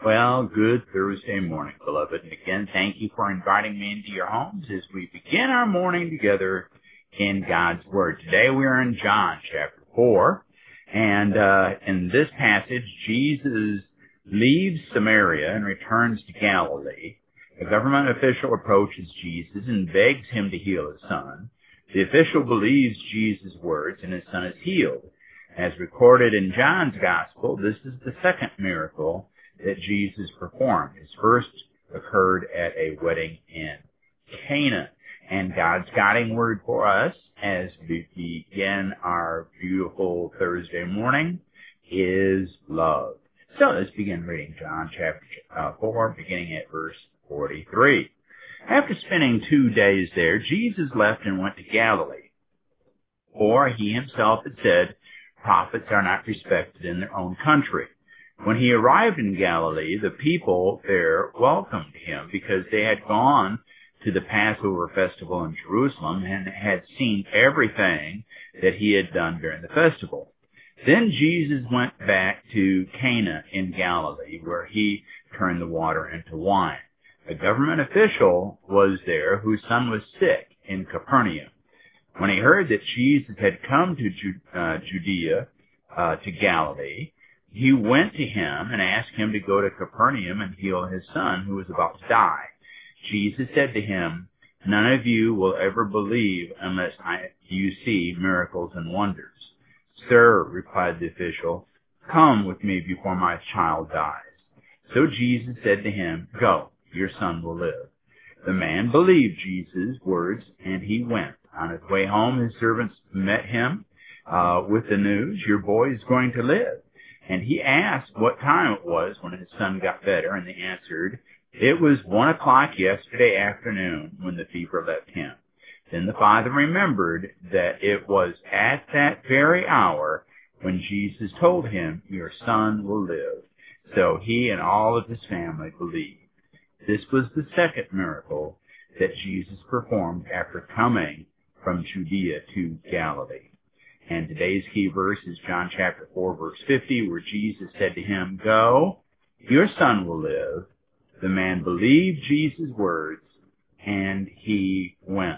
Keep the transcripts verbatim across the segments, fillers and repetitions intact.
Well, good Thursday morning, beloved. And again, thank you for inviting me into your homes as we begin our morning together in God's Word. Today we are in John chapter four. And uh, in this passage, Jesus leaves Samaria and returns to Galilee. A government official approaches Jesus and begs him to heal his son. The official believes Jesus' words and his son is healed. As recorded in John's Gospel, this is the second miracle that Jesus performed. His first occurred at a wedding in Cana. And God's guiding word for us as we begin our beautiful Thursday morning is love. So let's begin reading John chapter uh, four, beginning at verse forty-three. After spending two days there, Jesus left and went to Galilee. For he himself had said, prophets are not respected in their own country. When he arrived in Galilee, the people there welcomed him because they had gone to the Passover festival in Jerusalem and had seen everything that he had done during the festival. Then Jesus went back to Cana in Galilee, where he turned the water into wine. A government official was there whose son was sick in Capernaum. When he heard that Jesus had come to Judea, uh, to Galilee, he went to him and asked him to go to Capernaum and heal his son, who was about to die. Jesus said to him, none of you will ever believe unless I, you see miracles and wonders. Sir, replied the official, come with me before my child dies. So Jesus said to him, go, your son will live. The man believed Jesus' words, and he went. On his way home, his servants met him uh, with the news, your boy is going to live. And he asked what time it was when his son got better, and they answered, it was one o'clock yesterday afternoon when the fever left him. Then the father remembered that it was at that very hour when Jesus told him, your son will live. So he and all of his family believed. This was the second miracle that Jesus performed after coming from Judea to Galilee. And today's key verse is John chapter four, verse fifty, where Jesus said to him, go, your son will live. The man believed Jesus' words, and he went.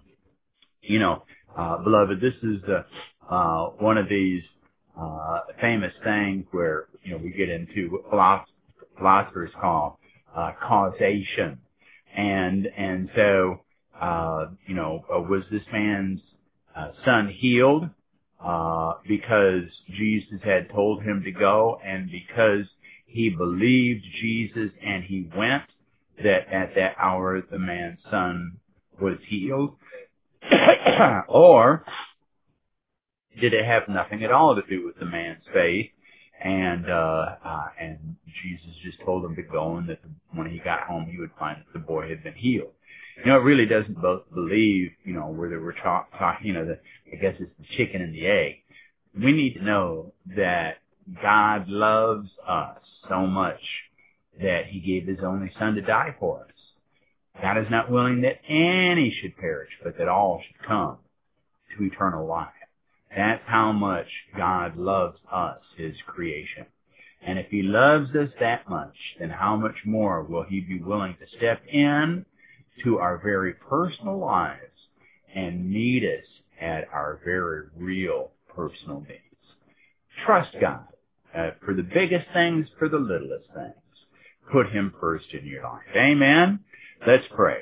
You know, uh, beloved, this is uh, uh, one of these uh, famous things where, you know, we get into what philosoph- philosophers call uh, causation. And, and so, uh, you know, uh, was this man's uh, son healed? Uh, because Jesus had told him to go, and because he believed Jesus and he went, that at that hour the man's son was healed? Or did it have nothing at all to do with the man's faith, and uh, uh, and Jesus just told him to go, and that when he got home he would find that the boy had been healed? You know, it really doesn't believe, you know, whether we're talking, talk, you know, the, I guess it's the chicken and the egg. We need to know that God loves us so much that he gave his only son to die for us. God is not willing that any should perish, but that all should come to eternal life. That's how much God loves us, his creation. And if he loves us that much, then how much more will he be willing to step in to our very personal lives and meet us at our very real personal needs? Trust God uh, for the biggest things, for the littlest things. Put him first in your life. Amen? Let's pray.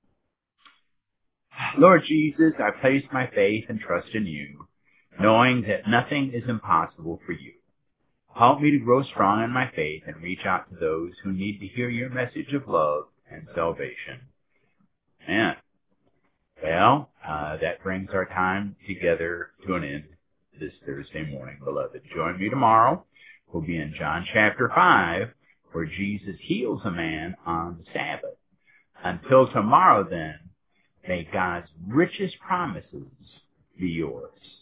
Lord Jesus, I place my faith and trust in you, knowing that nothing is impossible for you. Help me to grow strong in my faith and reach out to those who need to hear your message of love and salvation. Amen. Well, uh, that brings our time together to an end this Thursday morning, beloved. Join me tomorrow. We'll be in John chapter five, where Jesus heals a man on the Sabbath. Until tomorrow, then, may God's richest promises be yours.